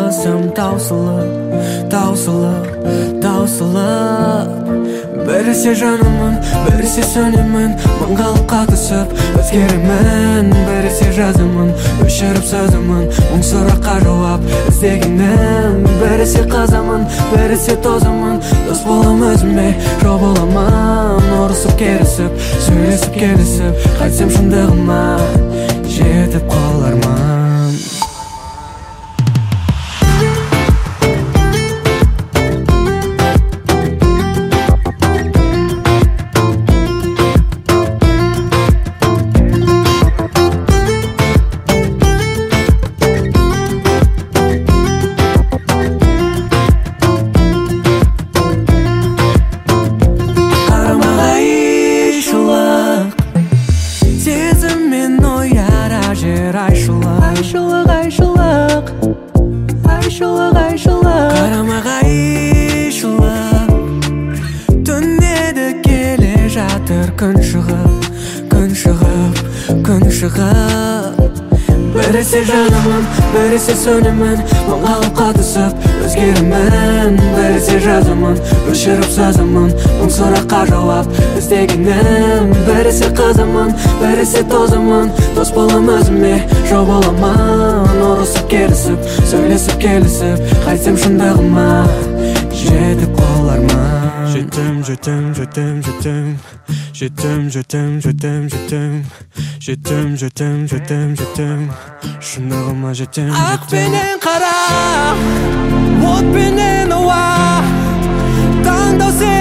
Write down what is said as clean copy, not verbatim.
қаласам таусылып біресе жанымын, біресе сөнемін, мың қалыпқа түсіп өзгеремін. Біресе жазымын, өшіріп сөзімін, мың сұраққа жауап іздегенім. Біресе қазамын, біресе тозамын, дос болам өзіме, жау боламын. Ұрысып керісіп, сөйлесіп келісіп, қайтсам шындығыма жетіп қалармын. Қарамаға айшылық түнеді келе жатыр күн шығып біресе жанымын, біресе сөнемін, мың қалыпқа түсіп өзгеремін. Біресе жазымын, өшіріп сөзімін, мың сұраққа жауап іздегенім. Біресе қазамын, біресе тозамын, дос болам өзіме, жау боламын. Ұрысып керісіп, сөйлесіп келісіп, қайтсам шындығыма жетіп қалармын. Жетем шындығыма жетем. Ақ пенен қара, от пенен ауа, таңдау сен